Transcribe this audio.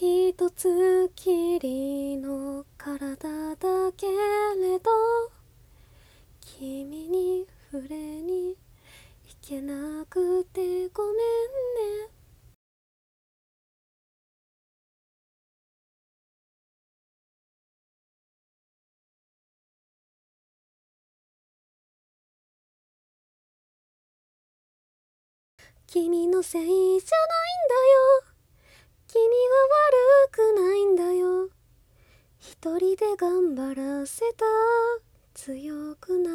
一つきりの体だけれど、君に触れに行けなくてごめんね。君のせいじゃないんだよ。君は悪くないんだよ。一人で頑張らせた強くな